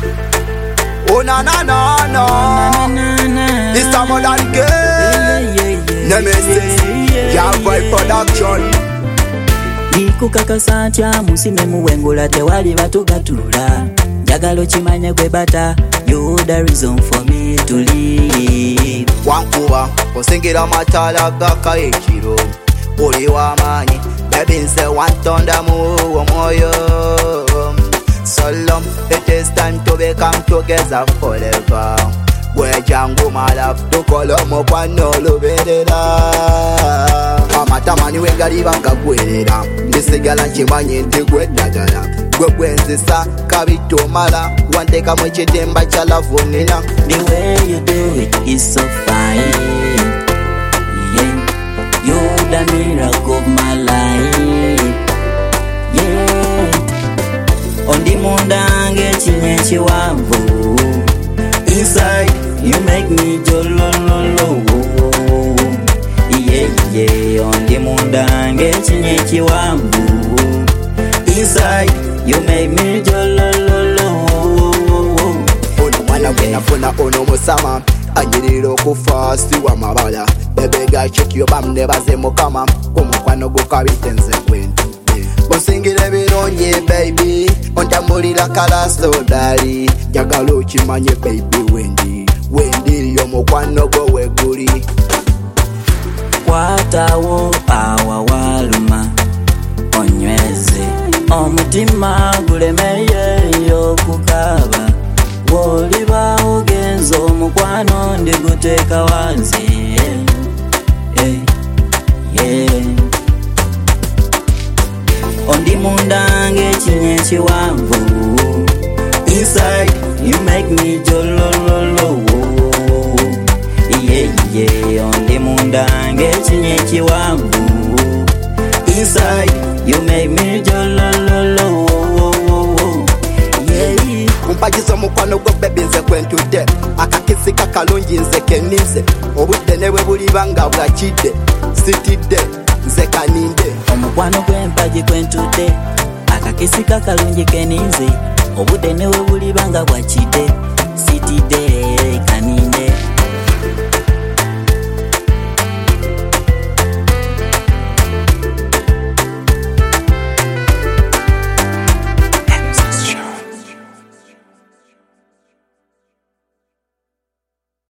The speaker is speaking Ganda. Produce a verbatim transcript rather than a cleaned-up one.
Oh na na na na. It's a modern game. Nemesis, Young Boy Production. Ikukakasa ntya musime muwengula tewali batugatula. Njagala kimanye gwe bata. You the reason for me to live. Wankuba osingira matala gaka ekiro. Oli w'amaanyi baby nze wantonda mu omwoyo. So long, it is time to become together forever. Where jangu my love to kolomo kwano luberera. Amatamani wengali bangagwerera. Ndisigala nkimanyi nti gwe ddagala. Gwe gwenzisa kabito mala. Wanteka mu kitimba kya love nina. The way you do it is so fine. Yeah, you're the miracle of my life. Yeah, ondi mundange chinye chiwavu. Inside you make me jolololo. Yeah, yeah, ondi mundange chinye chiwavu. Inside you make me jolololo. Ono mwana funa ono musama. Anyirira okufa si wa mabala. Bebe ga check yo bam ne baze mukama. Omukwano gukabite nze kwentu. Osingire birungi baby. Ontambulira kalaso dali. Njagala okimanye baby wendi. Wendi yo mukwano gwo weguli. Kwatawo awawaluma onyweze omutima gulemeye okukaba. Woliba ogenza omukwano ndiguteeka wansi. Yeah, yeah. Ondi mundange chinye chiwanvu. Inside you make me jolololo. Yeah, yeah. Ondi mundange chinye chiwanvu. Inside you make me jolololo. Yeah. Kumpagiza mukwano gwo baby nze kwentude. Akakisi kakalungi nze kenize. Obudde ne bwe bulibanga bwakidde. Sitidde nze kaninde. Omukwano gw'empagi kwentude. Akakisi kakalungi kenize. Obudde ne bwe bulibanga bwakidde. Sitidde kaninde.